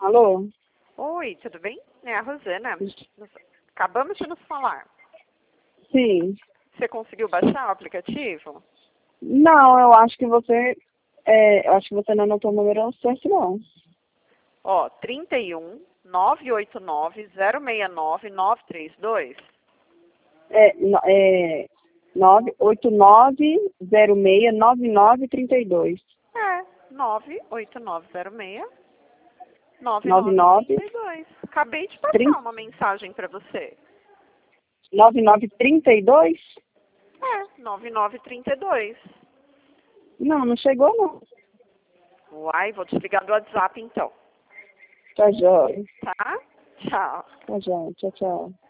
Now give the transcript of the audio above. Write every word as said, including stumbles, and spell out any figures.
Alô? Oi, tudo bem? É a Rosana. Acabamos de nos falar. Sim. Você conseguiu baixar o aplicativo? Não, eu acho que você. É, eu acho que você não anotou o número certo, não. Ó, trinta e um, nove oito nove, zero seis nove, nove três dois. É, no- é nove oito nove zero seis nove nove três dois. É, nove oito nove zero seis, nove nove nove nove três dois. Acabei de passar trinta uma mensagem para você. nove nove trinta e dois? É, nove nove três dois. Não, não chegou, não. Uai, vou desligar do WhatsApp então. Tá jóia. Tá? Tchau. Tá jóia. Tchau, tchau.